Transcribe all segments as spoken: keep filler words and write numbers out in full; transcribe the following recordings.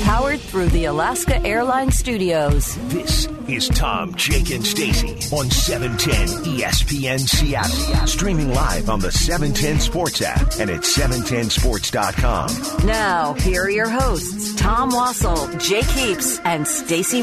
Powered through the Alaska Airlines Studios. This is Tom, Jake, and Stacy on seven ten E S P N Seattle. Streaming live on the seven ten Sports app and at seven ten sports dot com. Now, here are your hosts, Tom Wassel, Jake Heaps, and Stacy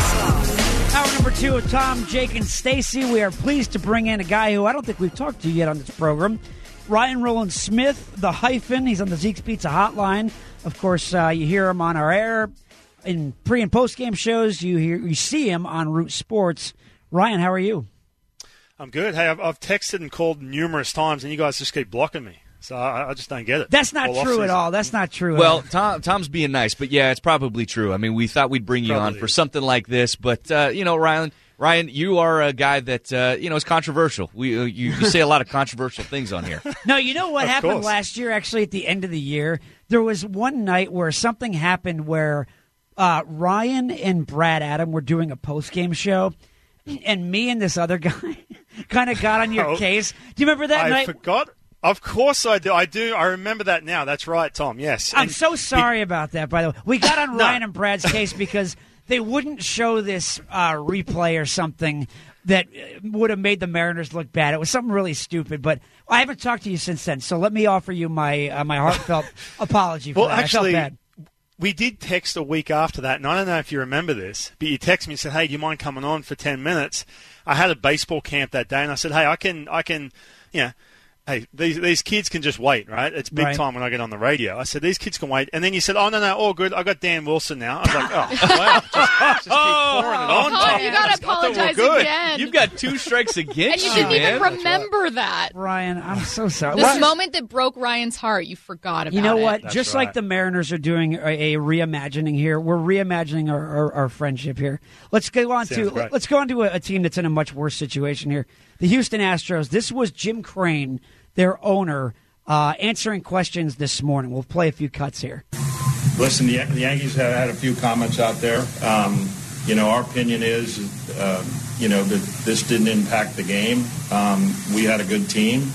Ross. Hour number two of Tom, Jake, and Stacy. We are pleased to bring in a guy who I don't think we've talked to yet on this program. Ryan Rowland-Smith, the hyphen. He's on the Zeke's Pizza Hotline. Of course, uh, you hear him on our air in pre- and post-game shows. You hear, you see him on Root Sports. Ryan, how are you? I'm good. Hey, I've, I've texted and called numerous times, and you guys just keep blocking me. So I, I just don't get it. That's not all true at all. That's not true. Well, Tom, Tom's being nice, but yeah, it's probably true. I mean, we thought we'd bring you probably on for something like this, but uh, you know, Ryan, Ryan, you are a guy that uh, you know is controversial. We uh, you, you say a lot of controversial things on here. No, you know what Of happened course. last year? Actually, at the end of the year, there was one night where something happened where uh, Ryan and Brad Adam were doing a post-game show, and me and this other guy kind of got on your Oh, case. Do you remember that I night? forgot. Of course I do. I do. I remember that now. That's right, Tom. Yes. I'm And so sorry about that, by the way. We got on No. Ryan and Brad's case because they wouldn't show this uh, replay or something that would have made the Mariners look bad. It was something really stupid, but I haven't talked to you since then, so let me offer you my uh, my heartfelt apology for Well, that. actually, I felt bad. we did text a week after that, and I don't know if you remember this, but you texted me and said, "Hey, do you mind coming on for ten minutes?" I had a baseball camp that day, and I said, "Hey, I can, I can, you know." Hey, these these kids can just wait, right? It's big Right. time when I get on the radio. I said, these kids can wait. And then you said, oh, no, no, all good. I got Dan Wilson now. I was like, oh, wow. Just, just keep pouring it on, Oh, Tom. you I got just- to I thought we were apologize good. again. You've got two strikes and against you you, didn't man. even remember that. Ryan, I'm so sorry. This Well, moment that broke Ryan's heart, you forgot about you know it. what? That's Just right. like the Mariners are doing a, a reimagining here, we're reimagining our, our, our friendship here. Let's go on Sounds to great. let's go on to a, a team that's in a much worse situation here. The Houston Astros. This was Jim Crane, their owner, uh, answering questions this morning. We'll play a few cuts here. Listen, the, the Yankees have had a few comments out there. Um, you know, our opinion is, uh, you know, that this didn't impact the game. Um, we had a good team.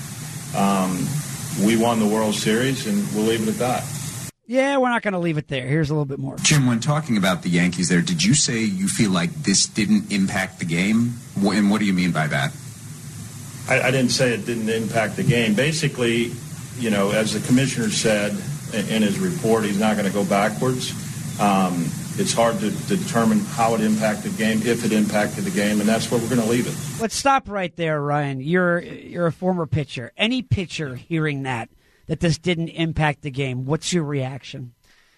Um, we won the World Series, and we'll leave it at that. Yeah, we're not going to leave it there. Here's a little bit more. Jim, when talking about the Yankees there, did you say you feel like this didn't impact the game? Wh- And what do you mean by that? I, I didn't say it didn't impact the game. Basically, you know, as the commissioner said in, in his report, he's not going to go backwards. Um, it's hard to, to determine how it impacted the game, if it impacted the game, and that's where we're going to leave it. Let's stop right there, Ryan. You're you're a former pitcher. Any pitcher hearing that, that this didn't impact the game, what's your reaction?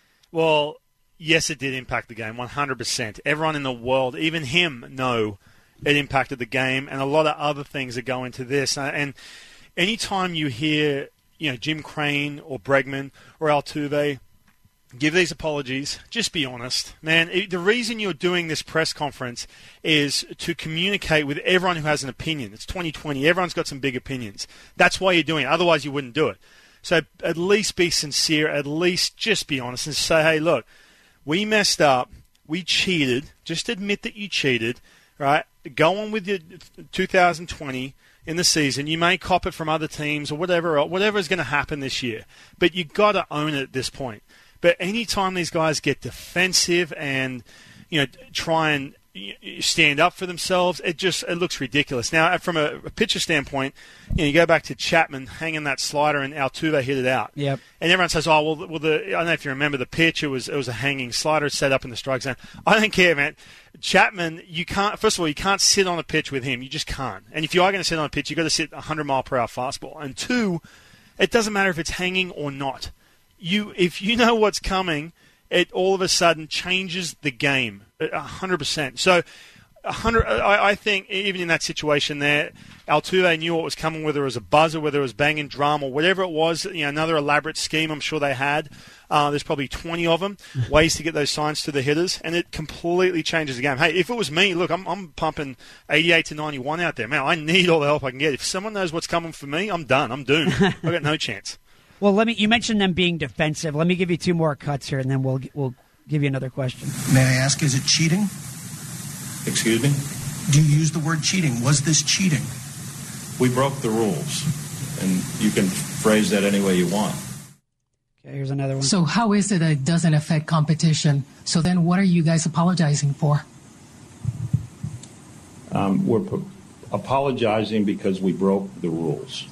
Well, yes, it did impact the game, one hundred percent. Everyone in the world, even him, know it impacted the game, and a lot of other things that go into this. Uh, And anytime you hear, you know, Jim Crane or Bregman or Altuve give these apologies, just be honest. Man, it, the reason you're doing this press conference is to communicate with everyone who has an opinion. It's twenty twenty. Everyone's got some big opinions. That's why you're doing it. Otherwise, you wouldn't do it. So at least be sincere. At least just be honest and say, hey, look, we messed up. We cheated. Just admit that you cheated, right? Go on with your two thousand twenty in the season. You may cop it from other teams or whatever, whatever is going to happen this year. But you got to own it at this point. But anytime these guys get defensive and, you know, try and stand up for themselves, it just it looks ridiculous. Now, from a, a pitcher standpoint, you know, you go back to Chapman hanging that slider and Altuve hit it out. Yep. And everyone says, oh, well, well the, I don't know if you remember, the pitch, it was, it was a hanging slider set up in the strike zone. I don't care, man. Chapman, you can't, first of all, you can't sit on a pitch with him. You just can't. And if you are going to sit on a pitch, you've got to sit a hundred mile per hour fastball. And two, it doesn't matter if it's hanging or not. You, if you know what's coming, it all of a sudden changes the game a hundred percent. So, a hundred. I, I think even in that situation there, Altuve knew what was coming, whether it was a buzzer, whether it was banging drum, or whatever it was. You know, another elaborate scheme. I'm sure they had. Uh, there's probably twenty of them ways to get those signs to the hitters, and it completely changes the game. Hey, if it was me, look, I'm, I'm pumping eighty-eight to ninety-one out there, man. I need all the help I can get. If someone knows what's coming for me, I'm done. I'm doomed. I've got no chance. Well, let me. You mentioned them being defensive. Let me give you two more cuts here, and then we'll we'll give you another question. May I ask, is it cheating? Excuse me? Do you use the word cheating? Was this cheating? We broke the rules, and you can phrase that any way you want. Okay, here's another one. So how is it that it doesn't affect competition? So then what are you guys apologizing for? Um, we're p- apologizing because we broke the rules.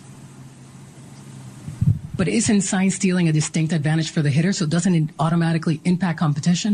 But isn't sign stealing a distinct advantage for the hitter, so doesn't it automatically impact competition?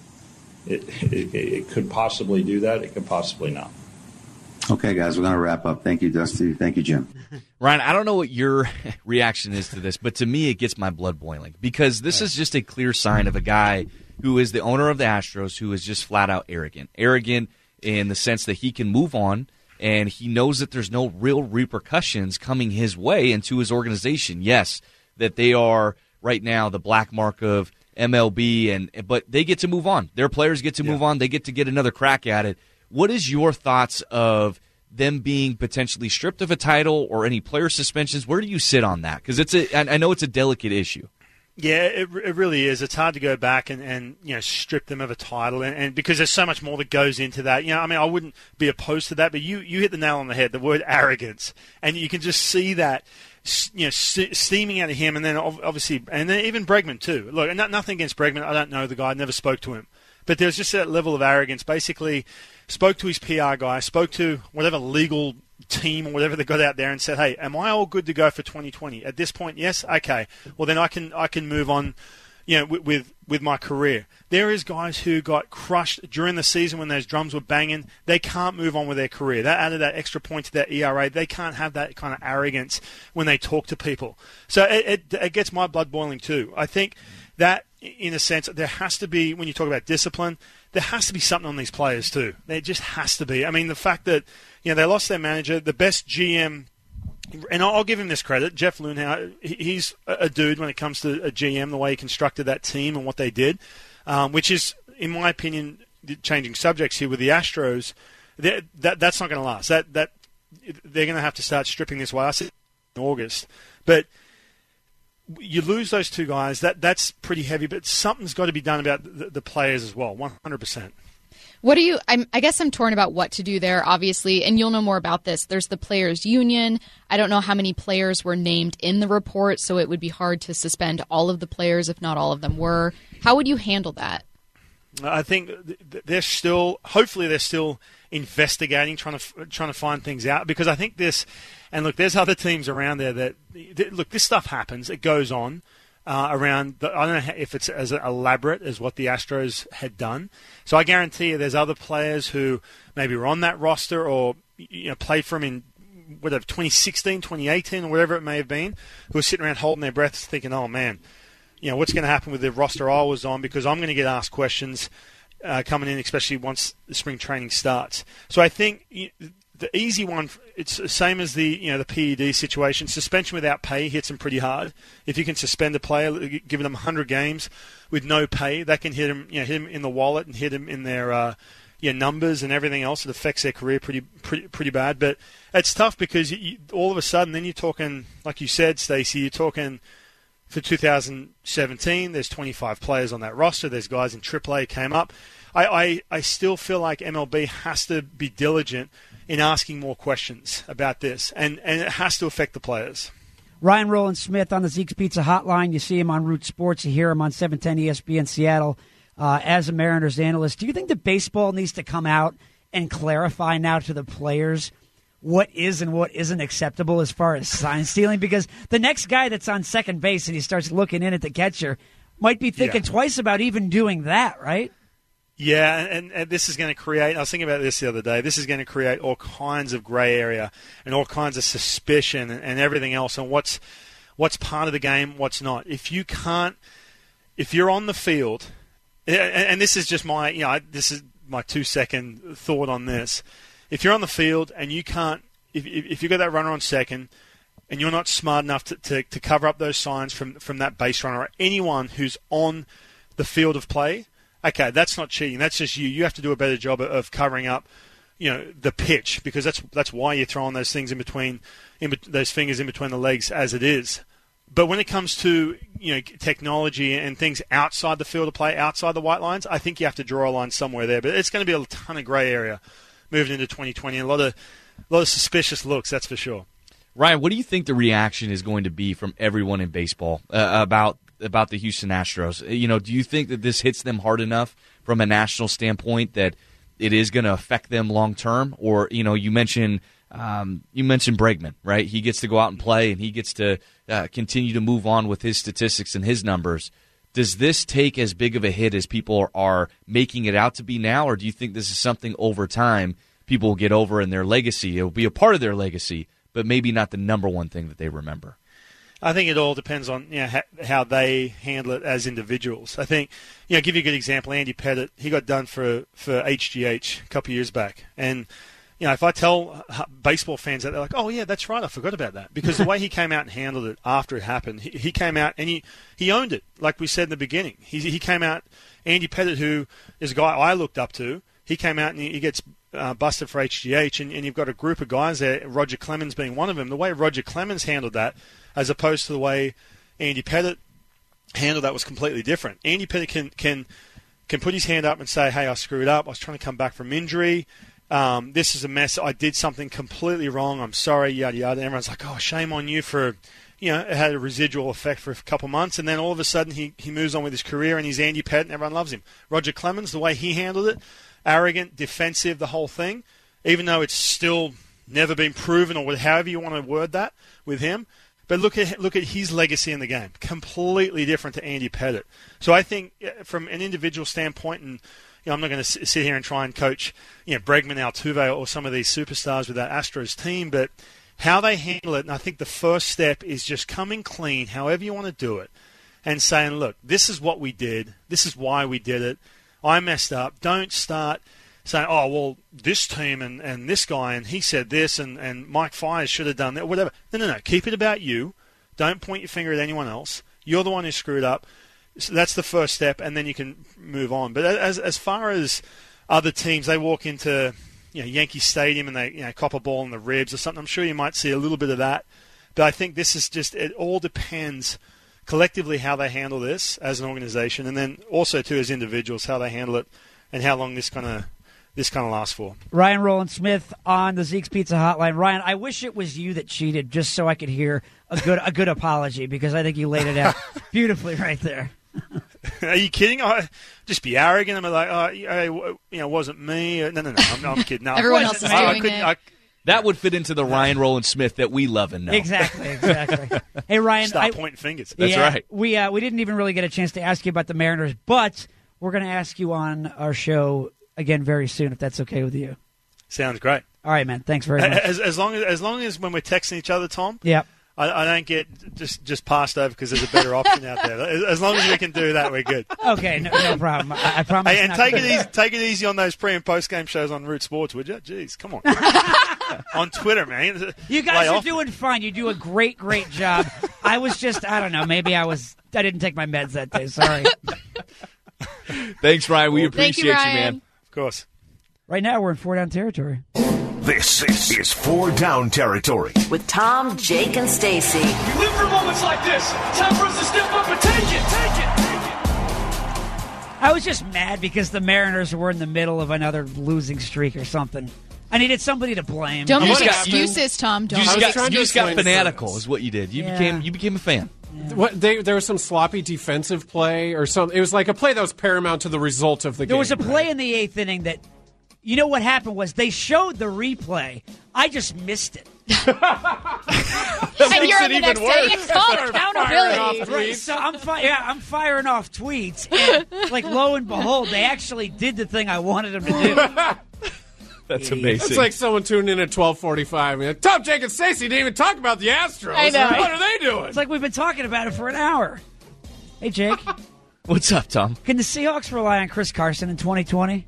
It, it, it could possibly do that. It could possibly not. Okay, guys, we're going to wrap up. Thank you, Dusty. Thank you, Jim. Ryan, I don't know what your reaction is to this, but to me it gets my blood boiling because this is just a clear sign of a guy who is the owner of the Astros who is just flat out arrogant. Arrogant in the sense that he can move on and he knows that there's no real repercussions coming his way into his organization. Yes, that they are right now the black mark of M L B, and but they get to move on. Their players get to move yeah. on. They get to get another crack at it. What is your thoughts of them being potentially stripped of a title or any player suspensions? Where do you sit on that? Because it's a, I know it's a delicate issue. Yeah, it, it really is. It's hard to go back and, and you know strip them of a title, and, and because there's so much more that goes into that. You know, I mean, I wouldn't be opposed to that, but you, you hit the nail on the head. The word arrogance, and you can just see that, you know, steaming out of him, and then obviously, and then even Bregman too. Look, nothing against Bregman. I don't know the guy. I never spoke to him, but there's just that level of arrogance. Basically, spoke to his P R guy, spoke to whatever legal team or whatever they got out there and said, hey, am I all good to go for twenty twenty? At this point, yes? Okay. Well, then I can I can move on, you know, with, with, with my career. There is guys who got crushed during the season when those drums were banging. They can't move on with their career. That added that extra point to their E R A. They can't have that kind of arrogance when they talk to people. So it, it, it gets my blood boiling too. I think that, in a sense, there has to be, when you talk about discipline, there has to be something on these players too. There just has to be. I mean, the fact that, you know, they lost their manager, the best G M, and I'll give him this credit, Jeff Luhnow, he's a dude when it comes to a G M, the way he constructed that team and what they did, um, which is, in my opinion, changing subjects here with the Astros, that that's not going to last. That that they're going to have to start stripping this away. I said in August, but you lose those two guys, that that's pretty heavy, but something's got to be done about the, the players as well, one hundred percent. What do you, I'm, I guess I'm torn about what to do there, obviously, and you'll know more about this. There's the players' union. I don't know how many players were named in the report, so it would be hard to suspend all of the players if not all of them were. How would you handle that? I think they're still, hopefully they're still investigating, trying to trying to find things out, because I think this, and look, there's other teams around there that, look, this stuff happens, it goes on. Uh, around, the, I don't know if it's as elaborate as what the Astros had done. So I guarantee you there's other players who maybe were on that roster or you know played for him in whatever twenty sixteen, twenty eighteen, or whatever it may have been, who are sitting around holding their breaths thinking, oh, man, you know, what's going to happen with the roster I was on, because I'm going to get asked questions uh, coming in, especially once the spring training starts. So I think you, the easy one, it's the same as the you know the P E D situation. Suspension without pay hits them pretty hard. If you can suspend a player, giving them one hundred games with no pay, that can hit them, you know, hit them in the wallet and hit them in their uh, yeah, numbers and everything else. It affects their career pretty pretty pretty bad. But it's tough because you, you, all of a sudden, then you're talking, like you said, Stacey, you're talking for two thousand seventeen. There's twenty-five players on that roster. There's guys in triple A came up. I, I, I still feel like M L B has to be diligent in asking more questions about this, and, and it has to affect the players. Ryan Rowland-Smith on the Zeke's Pizza Hotline. You see him on Root Sports. You hear him on seven ten E S P N Seattle uh, as a Mariners analyst. Do you think that baseball needs to come out and clarify now to the players what is and what isn't acceptable as far as sign stealing? Because the next guy that's on second base and he starts looking in at the catcher might be thinking yeah. twice about even doing that, right? Yeah, and, and this is going to create, I was thinking about this the other day, this is going to create all kinds of grey area and all kinds of suspicion and, and everything else, and what's what's part of the game, what's not. If you can't, if you're on the field, and, and this is just my, you know, this is my two-second thought on this. If you're on the field and you can't, if if you've got that runner on second and you're not smart enough to, to, to cover up those signs from, from that base runner or anyone who's on the field of play, okay, that's not cheating. That's just you. You have to do a better job of covering up, you know, the pitch, because that's that's why you're throwing those things in between, in those fingers in between the legs as it is. But when it comes to you know technology and things outside the field of play, outside the white lines, I think you have to draw a line somewhere there. But it's going to be a ton of grey area moving into twenty twenty, and a lot of a lot of suspicious looks. That's for sure. Ryan, what do you think the reaction is going to be from everyone in baseball uh, about about the Houston Astros. You know, do you think that this hits them hard enough from a national standpoint that it is going to affect them long term? Or, you know, you mentioned um, you mentioned Bregman, right? He gets to go out and play, and he gets to uh, continue to move on with his statistics and his numbers. Does this take as big of a hit as people are making it out to be now, or do you think this is something over time people will get over in their legacy? It will be a part of their legacy, but maybe not the number one thing that they remember. I think it all depends on you know how, how they handle it as individuals. I think, you know, I'll give you a good example. Andy Pettitte, he got done for for H G H a couple of years back, and you know if I tell baseball fans that, they're like, "Oh yeah, that's right, I forgot about that," because the way he came out and handled it after it happened, he, he came out and he, he owned it, like we said in the beginning. He he came out, Andy Pettitte, who is a guy I looked up to, he came out and he, he gets uh, busted for H G H, and, and you've got a group of guys there, Roger Clemens being one of them. The way Roger Clemens handled that, as opposed to the way Andy Pettitte handled that, was completely different. Andy Pettitte can can can put his hand up and say, "Hey, I screwed up. I was trying to come back from injury. Um, this is a mess. I did something completely wrong. I'm sorry, yada, yada." And everyone's like, "Oh, shame on you for," you know, it had a residual effect for a couple months. And then all of a sudden he, he moves on with his career and he's Andy Pettitte and everyone loves him. Roger Clemens, the way he handled it, arrogant, defensive, the whole thing, even though it's still never been proven, or however you want to word that with him. But look at look at his legacy in the game. Completely different to Andy Pettitte. So I think from an individual standpoint, and you know, I'm not going to sit here and try and coach, you know, Bregman, Altuve, or some of these superstars with that Astros team, but how they handle it, and I think the first step is just coming clean, however you want to do it, and saying, look, this is what we did. This is why we did it. I messed up. Don't start saying, oh, well, this team and, and this guy, and he said this, and, and Mike Fiers should have done that, whatever. No, no, no. Keep it about you. Don't point your finger at anyone else. You're the one who screwed up. So that's the first step, and then you can move on. But as as far as other teams, they walk into you know Yankee Stadium and they you know cop a ball in the ribs or something. I'm sure you might see a little bit of that. But I think this is just, it all depends collectively how they handle this as an organization, and then also too as individuals how they handle it and how long this kind of this kind of lasts for. Ryan Rowland Smith on the Zeke's Pizza Hotline. Ryan, I wish it was you that cheated, just so I could hear a good a good apology, because I think you laid it out beautifully right there. Are you kidding? I just be arrogant. I'm like, oh, you know, it wasn't me. No, no, no. I'm, I'm kidding. No, Everyone else is doing I, I it. I, that would fit into the Ryan Rowland Smith that we love and know. Exactly, exactly. Hey, Ryan. Stop I, pointing fingers. That's yeah, right. We uh, we didn't even really get a chance to ask you about the Mariners, but we're going to ask you on our show again very soon, if that's okay with you. Sounds great. All right, man. Thanks very much. As, as long as as long as when we're texting each other, Tom. Yep. I, I don't get just just passed over because there's a better option out there. As, as long as we can do that, we're good. Okay, no, no problem. I, I promise. Hey, and not take to- it easy. Take it easy on those pre and post game shows on Root Sports, would you? Jeez, come on. On Twitter, man. You guys Lay are off. doing fine. You do a great, great job. I was just, I don't know. Maybe I was. I didn't take my meds that day. Sorry. Thanks, Ryan. We Thank appreciate you, you, Ryan. man. Of course. Right now, we're in four down territory. This, this is Four Down Territory. With Tom, Jake, and Stacy. We live for moments like this. Time for us to step up and take it, take it, take it. I was just mad because the Mariners were in the middle of another losing streak or something. I needed somebody to blame. Don't You make just got- excuses, Tom. Don't You just make got, trying you to just got explain fanatical, this. is what you did. You Yeah. became you became a fan. What they, there was some sloppy defensive play or something. It was like a play that was paramount to the result of the game. There was a play in the eighth inning that, you know what happened was they showed the replay. I just missed it. And you're in the next day. It's called accountability. Right, so I'm fi- yeah, I'm firing off tweets, and like lo and behold, they actually did the thing I wanted them to do. That's amazing. It's like someone tuned in at twelve forty-five. I mean, Tom, Jake, and Stacey didn't even talk about the Astros. I know. What are they doing? It's like we've been talking about it for an hour. Hey, Jake, What's up, Tom? can the Seahawks rely on Chris Carson in twenty twenty?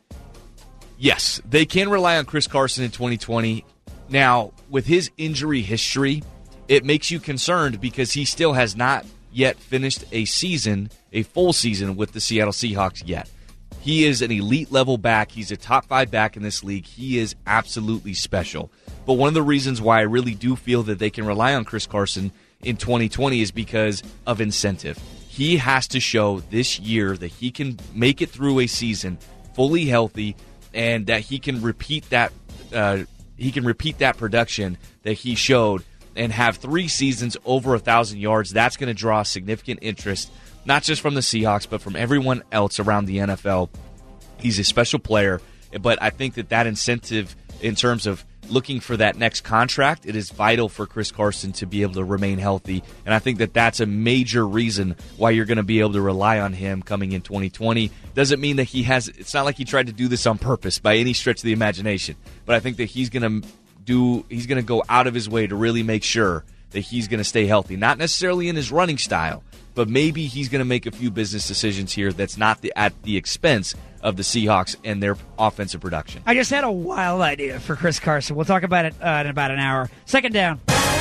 Yes, they can rely on Chris Carson in twenty twenty. Now, with his injury history, it makes you concerned because he still has not yet finished a season, a full season with the Seattle Seahawks yet. He is an elite level back. He's a top five back in this league. He is absolutely special. But one of the reasons why I really do feel that they can rely on Chris Carson in twenty twenty is because of incentive. He has to show this year that he can make it through a season fully healthy and that he can repeat that uh, he can repeat that production that he showed and have three seasons over one thousand yards, that's going to draw significant interest, not just from the Seahawks, but from everyone else around the N F L. He's a special player, but I think that that incentive in terms of looking for that next contract, it is vital for Chris Carson to be able to remain healthy. And I think that that's a major reason why you're going to be able to rely on him coming in twenty twenty. Doesn't mean that he has, it's not like he tried to do this on purpose by any stretch of the imagination. But I think that he's going to do, he's going to go out of his way to really make sure that he's going to stay healthy. Not necessarily in his running style, but maybe he's going to make a few business decisions here that's not the, at the expense of the Seahawks and their offensive production. I just had a wild idea for Chris Carson. We'll talk about it uh, in about an hour. Second down.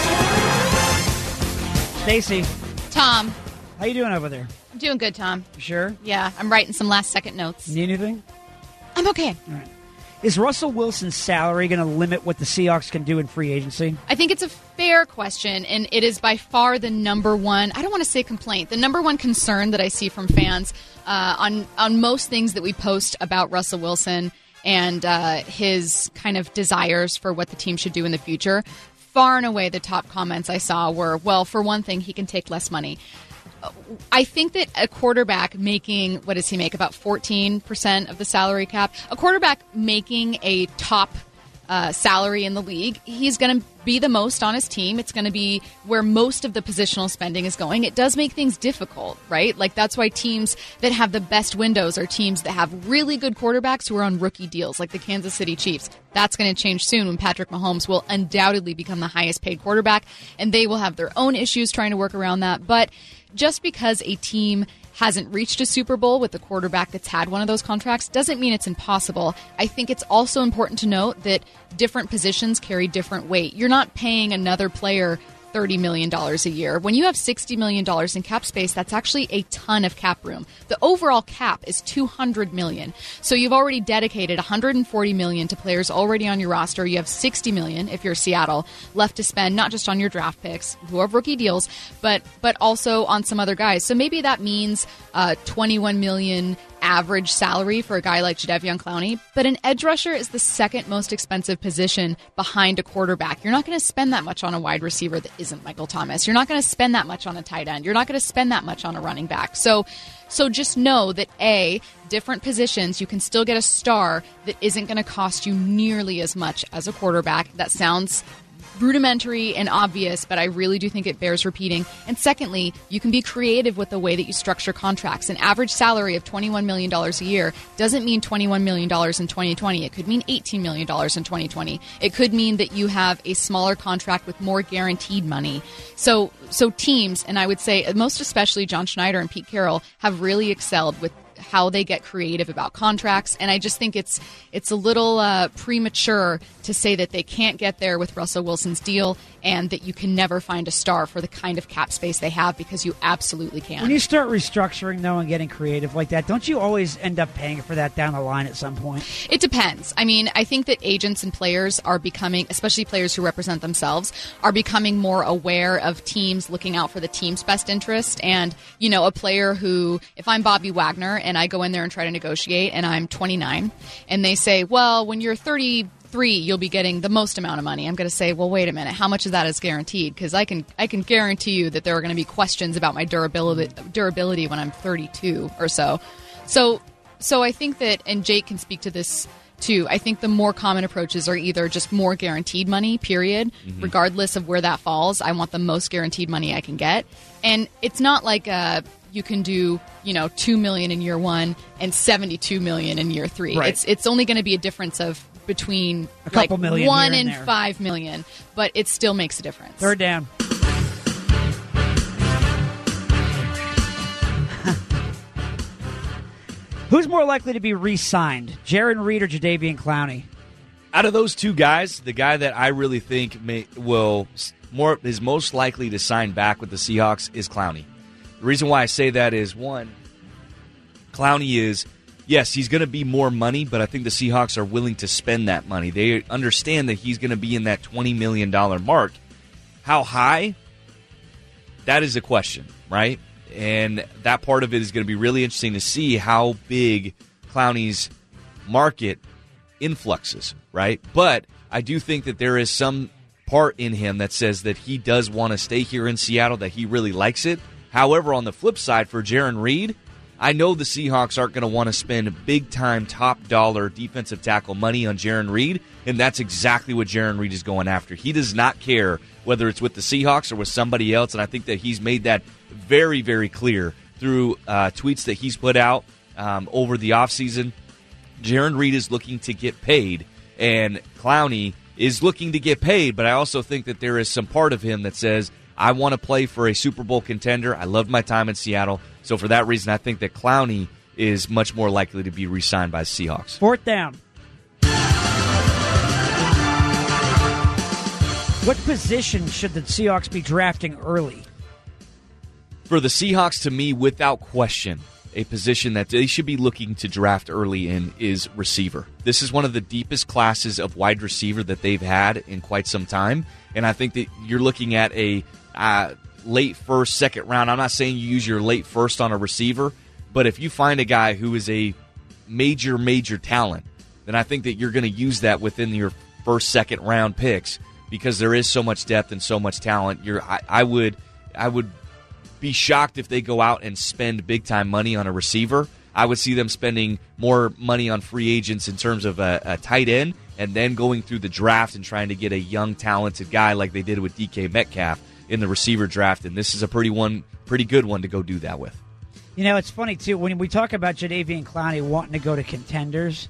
Stacey. Tom. How you doing over there? I'm doing good, Tom. You sure? Yeah, I'm writing some last-second notes. Need anything? I'm okay. All right. Is Russell Wilson's salary going to limit what the Seahawks can do in free agency? I think it's a fair question, and it is by far the number one, I don't want to say complaint, the number one concern that I see from fans uh, on, on most things that we post about Russell Wilson and uh, his kind of desires for what the team should do in the future. Far and away, the top comments I saw were, well, for one thing, he can take less money. I think that a quarterback making, what does he make, about fourteen percent of the salary cap? A quarterback making a top uh, salary in the league, he's going to be the most on his team. It's going to be where most of the positional spending is going. It does make things difficult, right? Like, that's why teams that have the best windows are teams that have really good quarterbacks who are on rookie deals, like the Kansas City Chiefs. That's going to change soon when Patrick Mahomes will undoubtedly become the highest paid quarterback, and they will have their own issues trying to work around that. But just because a team hasn't reached a Super Bowl with a quarterback that's had one of those contracts doesn't mean it's impossible. I think it's also important to note that different positions carry different weight. You're not paying another player thirty million dollars a year. When you have sixty million dollars in cap space, that's actually a ton of cap room. The overall cap is two hundred million dollars. So you've already dedicated one hundred forty million dollars to players already on your roster. You have sixty million dollars, if you're Seattle, left to spend, not just on your draft picks, who have rookie deals, but but also on some other guys. So maybe that means uh, twenty-one million dollars average salary for a guy like Jadeveon Clowney, but an edge rusher is the second most expensive position behind a quarterback. You're not going to spend that much on a wide receiver that isn't Michael Thomas. You're not going to spend that much on a tight end. You're not going to spend that much on a running back. So so just know that, A, different positions, you can still get a star that isn't going to cost you nearly as much as a quarterback. That sounds rudimentary and obvious, but I really do think it bears repeating. And secondly, you can be creative with the way that you structure contracts. An average salary of twenty-one million dollars a year doesn't mean twenty-one million dollars in twenty twenty. It could mean eighteen million dollars in twenty twenty. It could mean that you have a smaller contract with more guaranteed money. So, so teams, and I would say most especially John Schneider and Pete Carroll, have really excelled with how they get creative about contracts, and I just think it's it's a little uh, premature to say that they can't get there with Russell Wilson's deal and that you can never find a star for the kind of cap space they have, because you absolutely can. When you start restructuring, though, and getting creative like that, don't you always end up paying for that down the line at some point? It depends. I mean, I think that agents and players are becoming, especially players who represent themselves, are becoming more aware of teams looking out for the team's best interest. And, you know, a player who, if I'm Bobby Wagner and I go in there and try to negotiate and I'm twenty-nine and they say, well, when you're thirty-three, you'll be getting the most amount of money. I'm going to say, well, wait a minute. How much of that is guaranteed? Because I can I can guarantee you that there are going to be questions about my durability durability when I'm thirty-two or so. So, so I think that, and Jake can speak to this too, I think the more common approaches are either just more guaranteed money, period, mm-hmm. regardless of where that falls. I want the most guaranteed money I can get. And it's not like a, you can do, you know, two million dollars in year one and seventy-two million dollars in year three. Right. It's it's only going to be a difference of between a couple like million one and and five million, but it still makes a difference. Third down. Who's more likely to be re-signed, Jarran Reed or Jadeveon Clowney? Out of those two guys, the guy that I really think may, will more is most likely to sign back with the Seahawks is Clowney. The reason why I say that is, one, Clowney is, yes, he's going to be more money, but I think the Seahawks are willing to spend that money. They understand that he's going to be in that twenty million dollars mark. How high? That is a question, right? And that part of it is going to be really interesting to see how big Clowney's market influxes, right? But I do think that there is some part in him that says that he does want to stay here in Seattle, that he really likes it. However, on the flip side, for Jarran Reed, I know the Seahawks aren't going to want to spend big-time, top-dollar defensive tackle money on Jarran Reed, and that's exactly what Jarran Reed is going after. He does not care whether it's with the Seahawks or with somebody else, and I think that he's made that very, very clear through uh, tweets that he's put out um, over the offseason. Jarran Reed is looking to get paid, and Clowney is looking to get paid, but I also think that there is some part of him that says, I want to play for a Super Bowl contender. I loved my time in Seattle. So for that reason, I think that Clowney is much more likely to be re-signed by the Seahawks. Fourth down. What position should the Seahawks be drafting early? For the Seahawks, to me, without question, a position that they should be looking to draft early in is receiver. This is one of the deepest classes of wide receiver that they've had in quite some time. And I think that you're looking at a uh, late first, second round. I'm not saying you use your late first on a receiver, but if you find a guy who is a major, major talent, then I think that you're going to use that within your first, second round picks because there is so much depth and so much talent. You're, I, I would, I would be shocked if they go out and spend big time money on a receiver. I would see them spending more money on free agents in terms of a, a tight end, and then going through the draft and trying to get a young, talented guy like they did with D K Metcalf in the receiver draft. And this is a pretty one, pretty good one to go do that with. You know, it's funny, too, when we talk about Jadeveon Clowney wanting to go to contenders,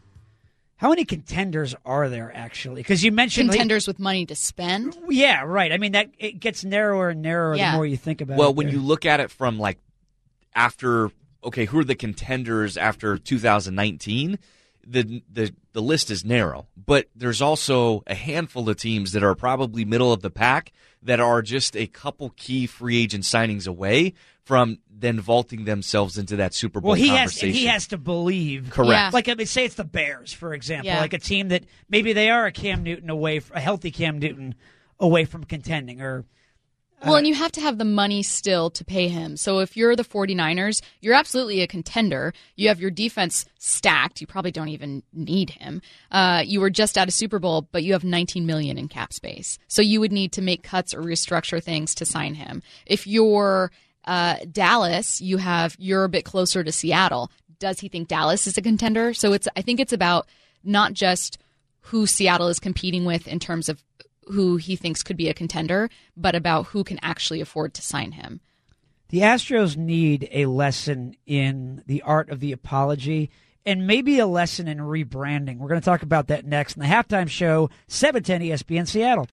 how many contenders are there, actually? Because you mentioned... Contenders like, with money to spend? Yeah, right. I mean, that it gets narrower and narrower yeah. the more you think about well, it. Well, when there. you look at it from, like, after... Okay, who are the contenders after two thousand nineteen? The, the the list is narrow, but there's also a handful of teams that are probably middle of the pack that are just a couple key free agent signings away from then vaulting themselves into that Super Bowl well, he conversation. Has, he has to believe. Correct. Yeah. Like, I mean, say it's the Bears, for example, yeah. like a team that maybe they are a Cam Newton away, a healthy Cam Newton away from contending, or... Well, and you have to have the money still to pay him. So if you're the 49ers, you're absolutely a contender. You have your defense stacked. You probably don't even need him. Uh, you were just at a Super Bowl, but you have nineteen million dollars in cap space. So you would need to make cuts or restructure things to sign him. If you're uh, Dallas, you have you're a bit closer to Seattle. Does he think Dallas is a contender? So it's I think it's about not just who Seattle is competing with in terms of who he thinks could be a contender, but about who can actually afford to sign him. The Astros need a lesson in the art of the apology and maybe a lesson in rebranding. We're going to talk about that next in the halftime show, seven ten E S P N Seattle.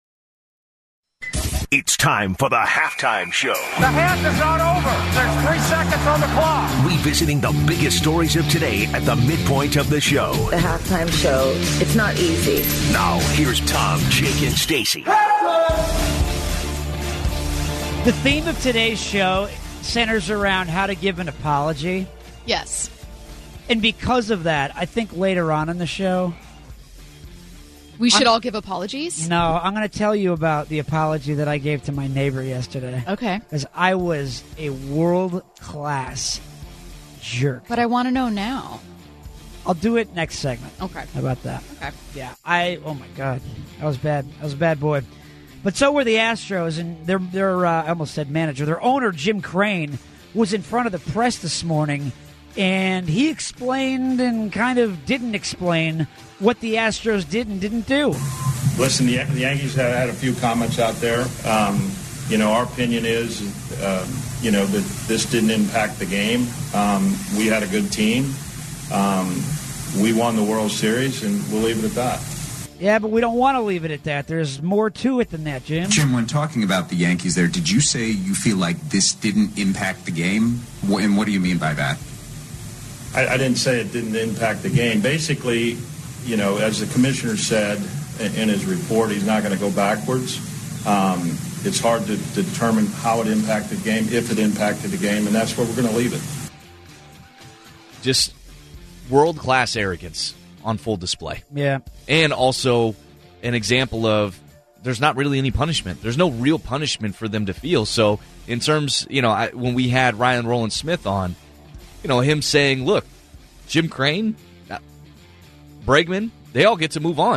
It's time for the halftime show. The half is not over. There's three seconds on the clock. Revisiting the biggest stories of today at the midpoint of the show. The halftime show. It's not easy. Now, here's Tom, Jake, and Stacy. The theme of today's show centers around how to give an apology. Yes. And because of that, I think later on in the show... We should I'm, all give apologies? No, I'm going to tell you about the apology that I gave to my neighbor yesterday. Okay. Because I was a world-class jerk. But I want to know now. I'll do it next segment. Okay. How about that? Okay. Yeah. I. Oh, my God. That was bad. That was a bad boy. But so were the Astros, and their, their uh, I almost said manager, their owner, Jim Crane, was in front of the press this morning, and he explained and kind of didn't explain what the Astros did and didn't do. Listen, the, the Yankees have had a few comments out there. Um, you know, our opinion is, uh, you know, that this didn't impact the game. Um, we had a good team. Um, we won the World Series, and we'll leave it at that. Yeah, but we don't want to leave it at that. There's more to it than that, Jim. Jim, when talking about the Yankees there, did you say you feel like this didn't impact the game? And what do you mean by that? I, I didn't say it didn't impact the game. Basically, you know, as the commissioner said in his report, he's not going to go backwards. Um, it's hard to, to determine how it impacted the game, if it impacted the game, and that's where we're going to leave it. Just world-class arrogance on full display. Yeah. And also an example of there's not really any punishment. There's no real punishment for them to feel. So in terms, you know, I, when we had Ryan Roland Smith on, you know, him saying, look, Jim Crane, Bregman, they all get to move on.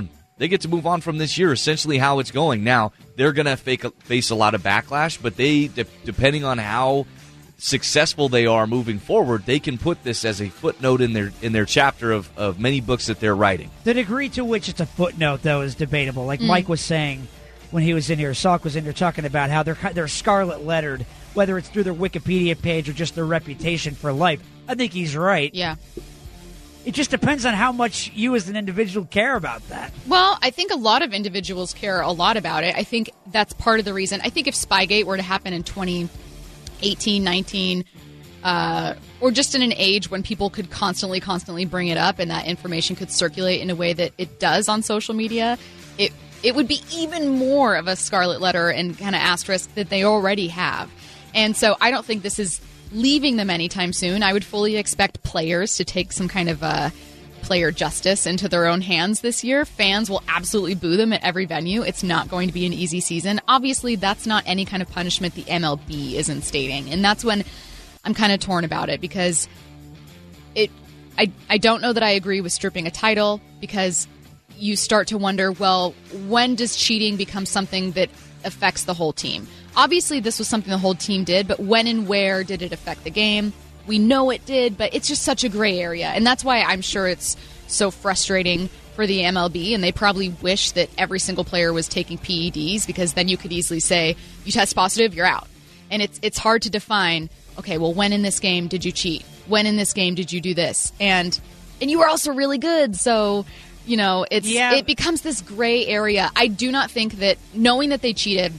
They get to move on from this year, essentially how it's going. Now, they're going to face a lot of backlash, but they, de- depending on how successful they are moving forward, they can put this as a footnote in their in their chapter of, of many books that they're writing. The degree to which it's a footnote, though, is debatable. Like Mm. Mike was saying when he was in here, Salk was in here talking about how they're they're scarlet lettered, whether it's through their Wikipedia page or just their reputation for life. I think he's right. Yeah. It just depends on how much you as an individual care about that. Well, I think a lot of individuals care a lot about it. I think that's part of the reason. I think if Spygate were to happen in twenty eighteen, nineteen, uh, or just in an age when people could constantly, constantly bring it up and that information could circulate in a way that it does on social media, it it would be even more of a scarlet letter and kind of asterisk that they already have. And so I don't think this is leaving them anytime soon. I would fully expect players to take some kind of uh, player justice into their own hands this year. Fans will absolutely boo them at every venue. It's not going to be an easy season. Obviously, that's not any kind of punishment the M L B is instating. And that's when I'm kind of torn about it because it. I, I don't know that I agree with stripping a title because you start to wonder, well, when does cheating become something that affects the whole team? Obviously, this was something the whole team did, but when and where did it affect the game? We know it did, but it's just such a gray area. And that's why I'm sure it's so frustrating for the M L B, and they probably wish that every single player was taking P E Ds because then you could easily say, you test positive, you're out. And it's it's hard to define, okay, well, when in this game did you cheat? When in this game did you do this? And and you were also really good, so... You know, it's Yeah. it becomes this gray area. I do not think that knowing that they cheated,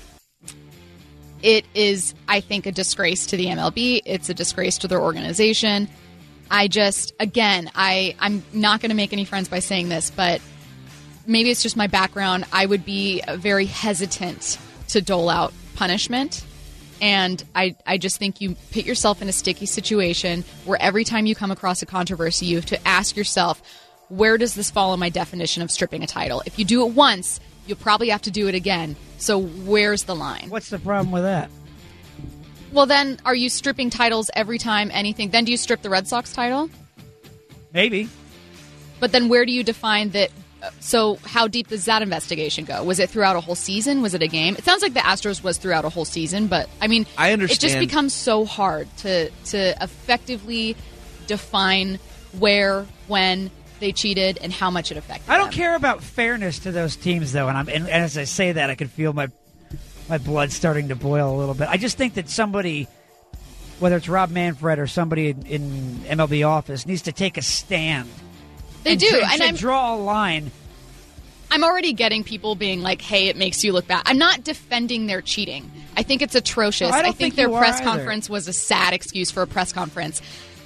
it is, I think, a disgrace to the M L B. It's a disgrace to their organization. I just, again, I, I'm not going to make any friends by saying this, but maybe it's just my background. I would be very hesitant to dole out punishment. And I, I just think you put yourself in a sticky situation where every time you come across a controversy, you have to ask yourself, where does this fall in my definition of stripping a title? If you do it once, you'll probably have to do it again. So where's the line? What's the problem with that? Well, then, are you stripping titles every time anything? Then do you strip the Red Sox title? Maybe. But then where do you define that? So how deep does that investigation go? Was it throughout a whole season? Was it a game? It sounds like the Astros was throughout a whole season, but, I mean, I understand. It just becomes so hard to to effectively define where, when they cheated and how much it affected I don't them. care about fairness to those teams, though, and I'm and, and as I say that, I can feel my my blood starting to boil a little bit. I just think that somebody, whether it's Rob Manfred or somebody in, in M L B office, needs to take a stand. They and do, to, and to I'm draw a line. I'm already getting people being like, hey, it makes you look bad. I'm not defending their cheating. I think it's atrocious. No, I don't I think, think their you are press either. conference was a sad excuse for a press conference.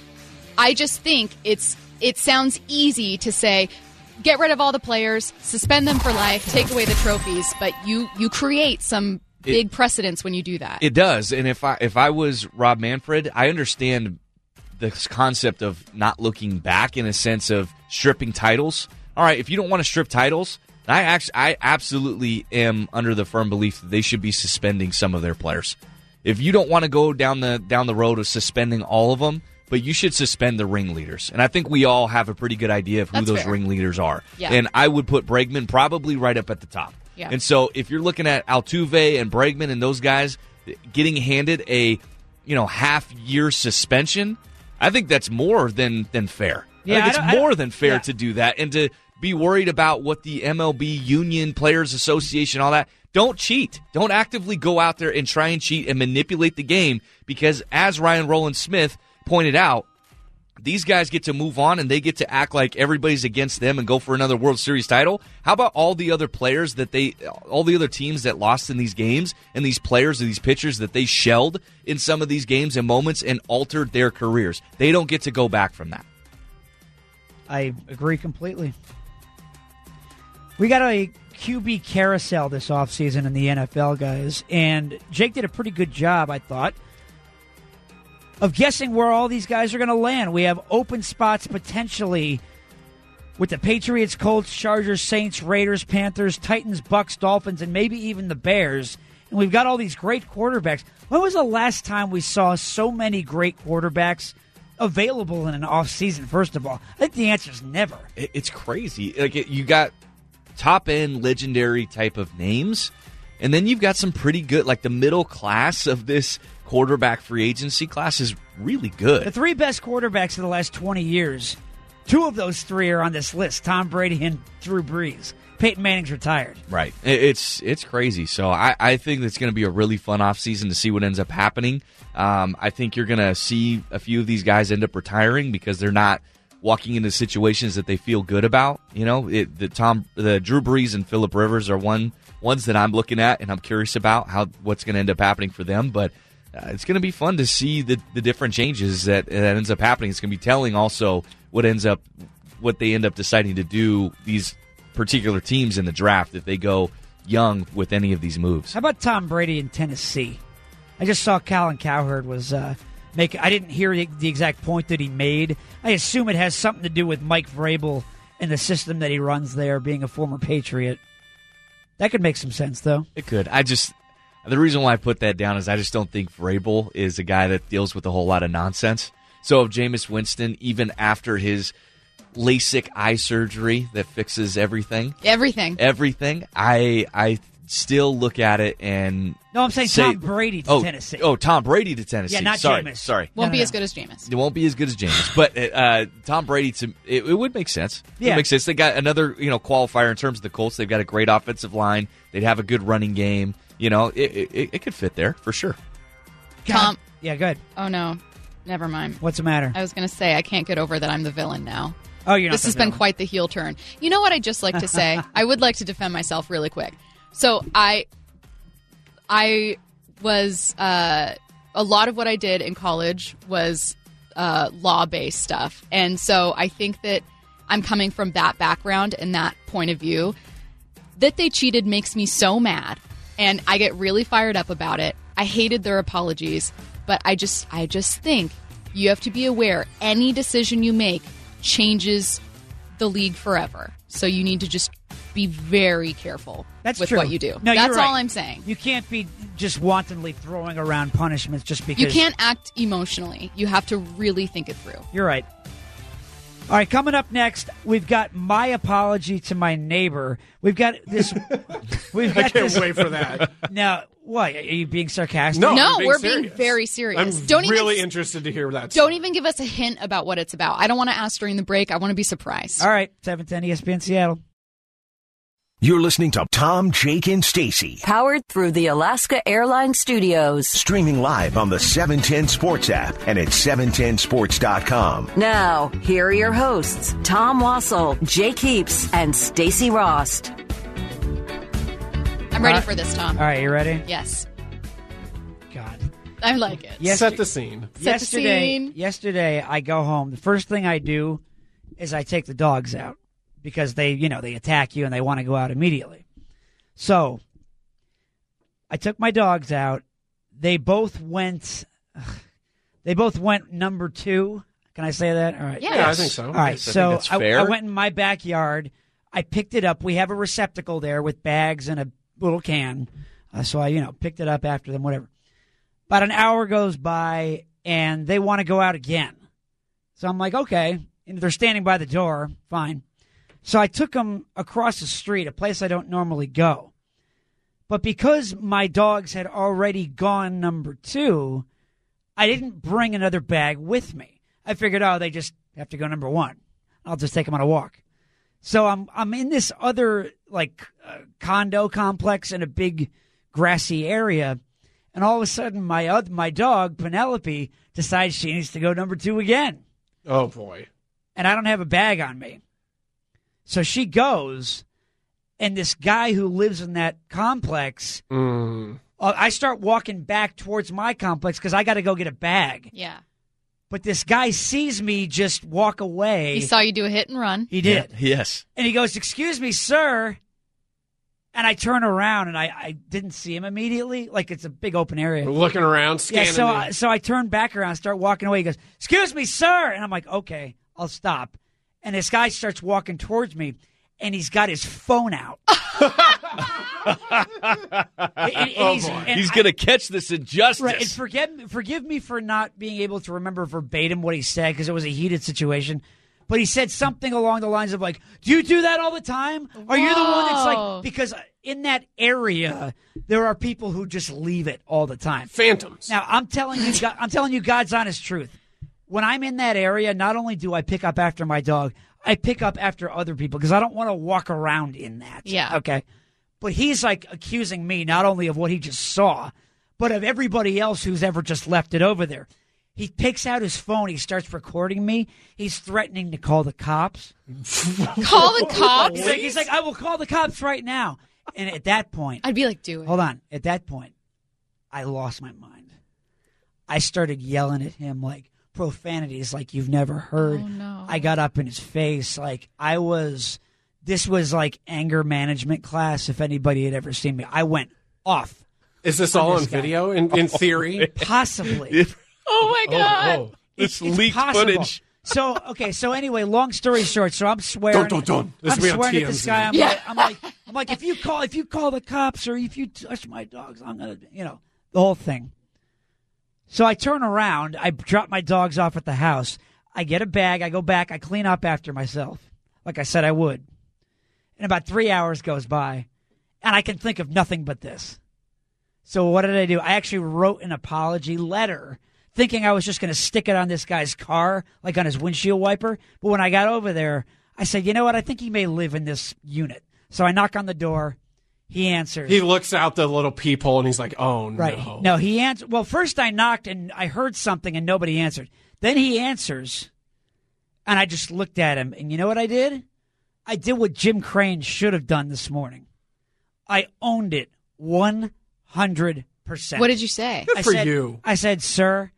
I just think it's it sounds easy to say, get rid of all the players, suspend them for life, take away the trophies, but you you create some big precedents when you do that. It does, and if I if I was Rob Manfred, I understand this concept of not looking back in a sense of stripping titles. All right, if you don't want to strip titles, I actually I absolutely am under the firm belief that they should be suspending some of their players. If you don't want to go down the down the road of suspending all of them, but you should suspend the ringleaders. And I think we all have a pretty good idea of who That's those fair. ringleaders are. Yeah. And I would put Bregman probably right up at the top. Yeah. And so if you're looking at Altuve and Bregman and those guys getting handed a, you know, half year suspension, I think that's more than than fair. Yeah, I think I it's don't- I more don't- than fair yeah. to do that and to be worried about what the M L B Union Players Association, all that. Don't cheat. Don't actively go out there and try and cheat and manipulate the game because, as Ryan Rowland Smith pointed out, these guys get to move on and they get to act like everybody's against them and go for another World Series title. How about all the other players that they, all the other teams that lost in these games and these players and these pitchers that they shelled in some of these games and moments and altered their careers? They don't get to go back from that. I agree completely. We got a Q B carousel this offseason in the N F L, guys, and Jake did a pretty good job, I thought, of guessing where all these guys are going to land. We have open spots potentially with the Patriots, Colts, Chargers, Saints, Raiders, Panthers, Titans, Bucks, Dolphins, and maybe even the Bears. And we've got all these great quarterbacks. When was the last time we saw so many great quarterbacks available in an offseason, first of all? I think the answer is never. It- It's crazy. Like it, you got top-end legendary type of names. And then you've got some pretty good, like the middle class of this quarterback free agency class is really good. The three best quarterbacks of the last twenty years, two of those three are on this list, Tom Brady and Drew Brees. Peyton Manning's retired. Right. It's it's crazy. So I, I think it's going to be a really fun offseason to see what ends up happening. Um, I think you're going to see a few of these guys end up retiring because they're not walking into situations that they feel good about. You know, it, the Tom, the Drew Brees and Phillip Rivers are one ones that I'm looking at, and I'm curious about how what's going to end up happening for them. But uh, it's going to be fun to see the, the different changes that, that ends up happening. It's going to be telling also what ends up what they end up deciding to do these particular teams in the draft if they go young with any of these moves. How about Tom Brady in Tennessee? I just saw Colin Cowherd was uh, making. I didn't hear the, the exact point that he made. I assume it has something to do with Mike Vrabel and the system that he runs there, being a former Patriot. That could make some sense, though. It could. I just the reason why I put that down is I just don't think Vrabel is a guy that deals with a whole lot of nonsense. So if Jameis Winston, even after his LASIK eye surgery that fixes everything. Everything. Everything. I I still look at it and No, I'm saying say, Tom Brady to oh, Tennessee. Oh, Tom Brady to Tennessee. Yeah, not sorry, Jameis. Sorry. Won't No, be no, as no. good as Jameis. It won't be as good as Jameis. But uh, Tom Brady, to it, it would make sense. It Yeah. would make sense. They got another you know qualifier in terms of the Colts. They've got a great offensive line. They'd have a good running game. You know, it, it, it could fit there for sure. Tom. Yeah, good. Oh, no. Never mind. What's the matter? I was going to say, I can't get over that I'm the villain now. Oh, you're not This the has been villain. quite the heel turn. You know what I'd just like to say? I would like to defend myself really quick. So I, I was, uh, a lot of what I did in college was uh, law-based stuff. And so I think that I'm coming from that background and that point of view. That they cheated makes me so mad, and I get really fired up about it. I hated their apologies, but I just I just think you have to be aware any decision you make changes the league forever. So you need to just be very careful That's with true. what you do. No, That's you're right. all I'm saying. You can't be just wantonly throwing around punishments just because You can't act emotionally. You have to really think it through. You're right. All right, coming up next, we've got my apology to my neighbor. We've got this. We've got I can't this, wait for that. Now, what? Are you being sarcastic? No, No, I'm being we're serious. being very serious. I'm Don't really even interested to hear that. don't even give us a hint about what it's about. I don't want to ask during the break. I want to be surprised. All right, seven ten E S P N Seattle. You're listening to Tom, Jake, and Stacy. Powered through the Alaska Airlines Studios. Streaming live on the seven ten Sports app and at seven ten sports dot com. Now, here are your hosts, Tom Wassel, Jake Heaps, and Stacy Rost. I'm ready Uh, for this, Tom. All right, you ready? Yes. God. I like it. Yes. Set the scene. Set the yesterday, scene. yesterday, I go home. The first thing I do is I take the dogs out because they, you know, they attack you and they want to go out immediately. So I took my dogs out. They both went. They both went number two. Can I say that? All right. Yeah. Yeah, I think so. All right. Yes, I so think that's I, fair. I went in my backyard. I picked it up. We have a receptacle there with bags and a little can. Uh, so I, you know, picked it up after them. Whatever. About an hour goes by, and they want to go out again. So I'm like, okay. And they're standing by the door. Fine. So I took them across the street, a place I don't normally go. But because my dogs had already gone number two, I didn't bring another bag with me. I figured, oh, they just have to go number one. I'll just take them on a walk. So I'm I'm in this other like uh, condo complex in a big grassy area. And all of a sudden, my other, my dog, Penelope, decides she needs to go number two again. Oh, boy. And I don't have a bag on me. So she goes, and this guy who lives in that complex, Mm. uh, I start walking back towards my complex because I got to go get a bag. Yeah. But this guy sees me just walk away. He saw you do a hit and run. He did. Yeah, yes. And he goes, "Excuse me, sir." And I turn around, and I, I didn't see him immediately. Like, it's a big open area. Looking around, Yeah, scanning. so the- I, so I turn back around, start walking away. He goes, "Excuse me, sir." And I'm like, okay, I'll stop. And this guy starts walking towards me, and he's got his phone out. And- and Oh, he's boy. and He's I- going to catch this injustice. Right, and forgive, forgive me for not being able to remember verbatim what he said because it was a heated situation. But he said something along the lines of like, do you do that all the time? Are you the one that's like, because in that area, there are people who just leave it all the time. Phantoms. Now, I'm telling you, I'm telling you God's honest truth. When I'm in that area, not only do I pick up after my dog, I pick up after other people because I don't want to walk around in that. Yeah. Okay. But he's like accusing me not only of what he just saw, but of everybody else who's ever just left it over there. He takes out his phone. He starts recording me. He's threatening to call the cops. Call the cops? He's like, he's like, I will call the cops right now. And at that point, I'd be like, do it. Hold on. At that point, I lost my mind. I started yelling at him like profanities like you've never heard. Oh, no. I got up in his face. Like I was, this was like anger management class if anybody had ever seen me. I went off. Is this all on video in, in theory? Possibly. Oh, my God. Oh, oh. This It's leaked possible. footage. So, okay, so anyway, long story short, so I'm swearing. Dun, dun, dun. This I'm will be on swearing at this T M Z. guy. I'm, Yeah. like, I'm like, I'm like, if you call, if you call the cops or if you touch my dogs, I'm gonna, you know, the whole thing. So I turn around, I drop my dogs off at the house. I get a bag, I go back, I clean up after myself, like I said I would. And about three hours goes by, and I can think of nothing but this. So what did I do? I actually wrote an apology letter, thinking I was just going to stick it on this guy's car, like on his windshield wiper. But when I got over there, I said, you know what? I think he may live in this unit. So I knock on the door. He answers. He looks out the little peephole and he's like, oh, Right. no. No, he answered. Well, first I knocked and I heard something and nobody answered. Then he answers, and I just looked at him. And you know what I did? I did what Jim Crane should have done this morning. I owned it one hundred percent. What did you say? Good I for said, you. I said, sir,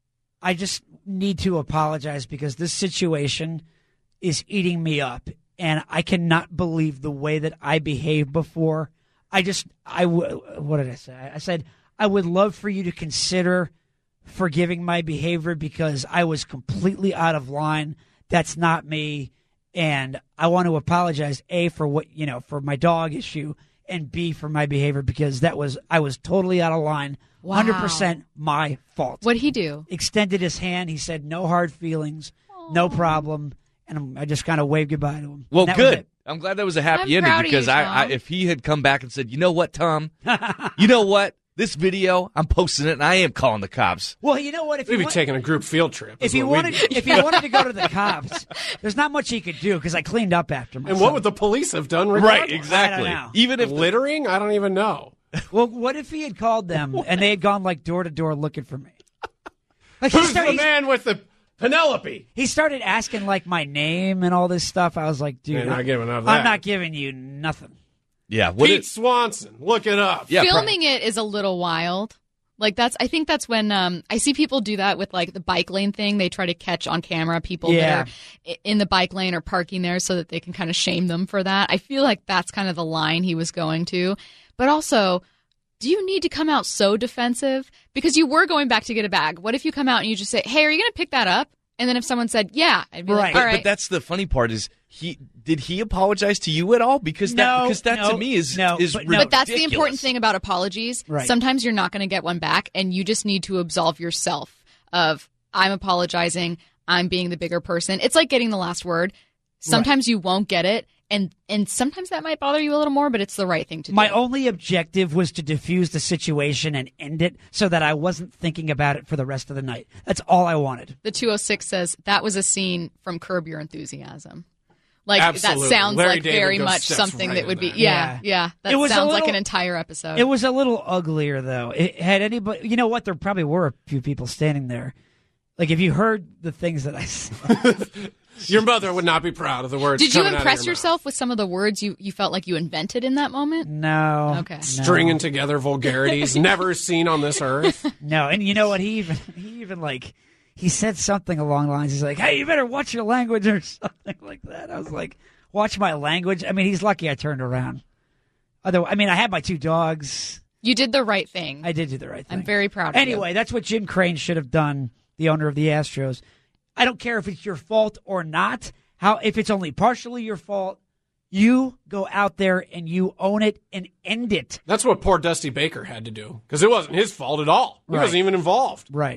I just need to apologize because this situation is eating me up, and I cannot believe the way that I behaved before. I just, I, w- what did I say? I said, I would love for you to consider forgiving my behavior because I was completely out of line. That's not me. And I want to apologize, A, for what, you know, for my dog issue, and B, for my behavior because that was, I was totally out of line. Wow. one hundred percent my fault. What'd he do? Extended his hand. He said, no hard feelings, no problem. And I just kind of waved goodbye to him. Well, And that was good. it. I'm glad that was a happy I'm ending proud of because you, I, Tom. I, if he had come back and said, you know what, Tom, you know what, this video, I'm posting it and I am calling the cops. Well, you know what? If We'd you be want, taking a group field trip. if is he what we'd wanted, be. if he wanted to go to the cops, there's not much he could do because I cleaned up after myself. And what would the police have done? Right, regardless? exactly. I don't know. Even if the, Littering? I don't even know. Well, what if he had called them and they had gone like door to door looking for me? Like he Who's started, the man with the Penelope? he started asking like my name and all this stuff. I was like, dude, You're not I'm- giving up I'm that. not giving you nothing. yeah, what Pete it, Swanson. Look it up. yeah, Filming it is a little wild. Like that's, I think that's when um, I see people do that with like the bike lane thing. They try to catch on camera people Yeah. that are i- in the bike lane or parking there so that they can kind of shame them for that. I feel like that's kind of the line he was going to. But also, do you need to come out so defensive? Because you were going back to get a bag. What if you come out and you just say, hey, are you going to pick that up? And then if someone said, yeah, I'd be like, Right. all but, right. but that's the funny part is he did he apologize to you at all? Because that No, because that no, to me is no, is but no. But that's the ridiculous. important thing about apologies. Right. Sometimes you're not going to get one back, and you just need to absolve yourself of, I'm apologizing, I'm being the bigger person. It's like getting the last word. Sometimes you won't get it, and, and sometimes that might bother you a little more, but it's the right thing to My do. only objective was to diffuse the situation and end it so that I wasn't thinking about it for the rest of the night. That's all I wanted. The two oh six says, that was a scene from Curb Your Enthusiasm. Like, Absolutely. that sounds Larry like David very goes much steps something right that would in be, that. yeah, Yeah. yeah. That It was a sounds like little- an entire episode. It was a little uglier, though. It had anybody, you know what? There probably were a few people standing there. Like, if you heard the things that I said. Your mother would not be proud of the words. Did you coming out of impress your yourself with some of the words you, you felt like you invented in that moment? No. Okay. mouth. Stringing together vulgarities never seen on this earth. No, and you know what? He even, he even like, he said something along the lines. He's like, hey, you better watch your language or something like that. I was like, watch my language? I mean, he's lucky I turned around. Otherwise, I mean, I had my two dogs. You did the right thing. I did do the right thing. I'm very proud of you. Anyway, that's what Jim Crane should have done, the owner of the Astros. I don't care if it's your fault or not. How if it's only partially your fault, you go out there and you own it and end it. That's what poor Dusty Baker had to do because it wasn't his fault at all. He Right. wasn't even involved. Right.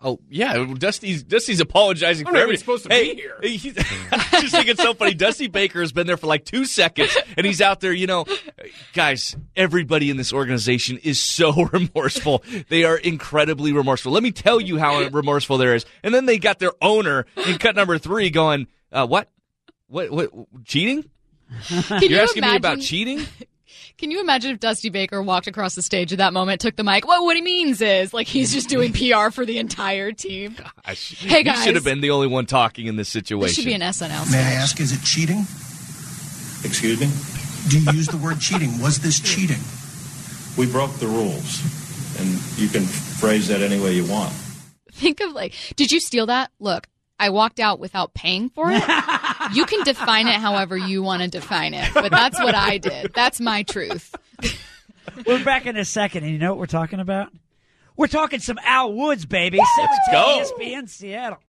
Oh, yeah, Dusty's Dusty's apologizing for everything. He's supposed to hey, be here. He's, I just think it's so funny. Dusty Baker has been there for like two seconds, and he's out there, you know. Guys, everybody in this organization is so remorseful. They are incredibly remorseful. Let me tell you how remorseful there is. And then they got their owner in cut number three going, uh, what? What? What? Cheating? Can You're you asking imagine, me about cheating? Can you imagine if Dusty Baker walked across the stage at that moment, took the mic? Well, what he means is, like, he's just doing P R for the entire team. Gosh, hey, guys. You should have been the only one talking in this situation. This should be an S N L sketch. May I ask, is it cheating? Excuse me? Do you use the word cheating? Was this cheating? We broke the rules, and you can phrase that any way you want. Think of, like, did you steal that? Look, I walked out without paying for it. You can define it however you want to define it, but that's what I did. That's my truth. We're back in a second, and you know what we're talking about? We're talking some Al Woods, baby. Let's go. E S P N Seattle.